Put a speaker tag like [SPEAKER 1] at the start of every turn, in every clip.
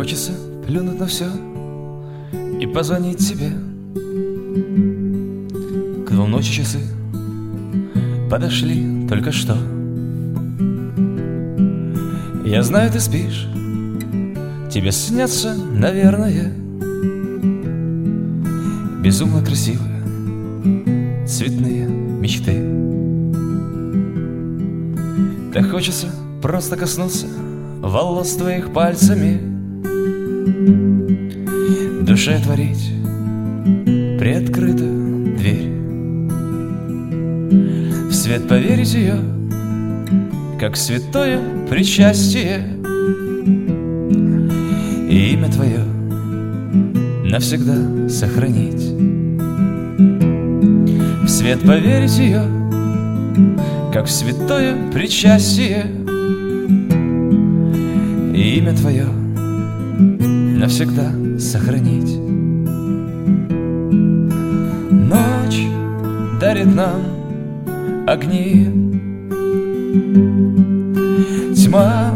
[SPEAKER 1] хочется плюнуть на все и позвонить тебе. К 2 ночи часы подошли только что. Я знаю, ты спишь, тебе снятся, наверное, безумно красивые цветные мечты. Так хочется просто коснуться волос твоих пальцами, душе отворить приоткрытую дверь, в свет поверить ее, как святое причастие, и имя твое навсегда сохранить. В свет поверить ее, как в святое причастие, и имя твое навсегда сохранить. Ночь дарит нам огни, тьма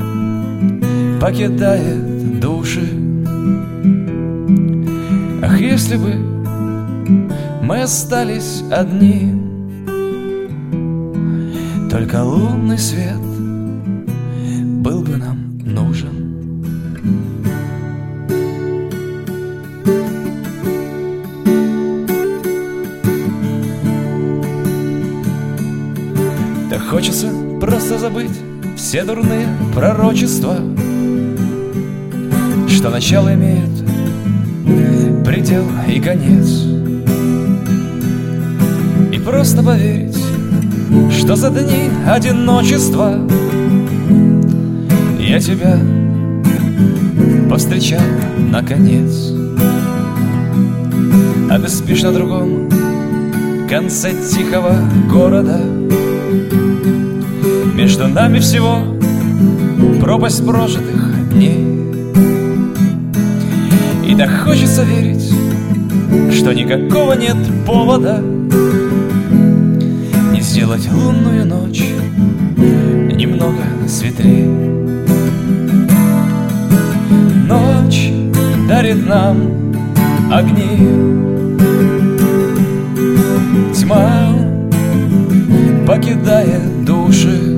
[SPEAKER 1] покидает души. Ах, если бы мы остались одни, только лунный свет был бы нам нужен. Так хочется просто забыть все дурные пророчества, что начало имеет предел и конец, и просто поверить, что за дни одиночества я тебя повстречал наконец. А ты спишь на другом конце тихого города. Между нами всего пропасть прожитых дней. И так хочется верить, что никакого нет повода не сделать лунную ночь немного светлей. Ночь дарит нам огни, тьма покидает души.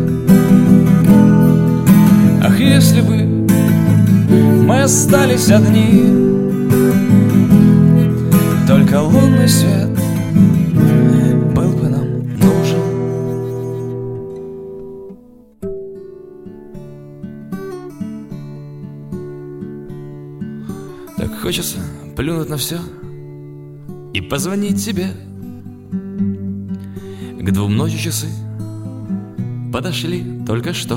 [SPEAKER 1] Ах, если бы мы остались одни, только лунный свет был бы нам нужен. Так хочется плюнуть на все и позвонить тебе. К 2 ночи часы подошли только что.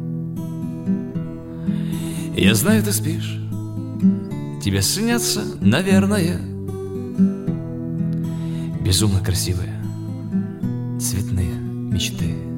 [SPEAKER 1] Я знаю, ты спишь, тебе снятся, наверное, безумно красивые цветные мечты.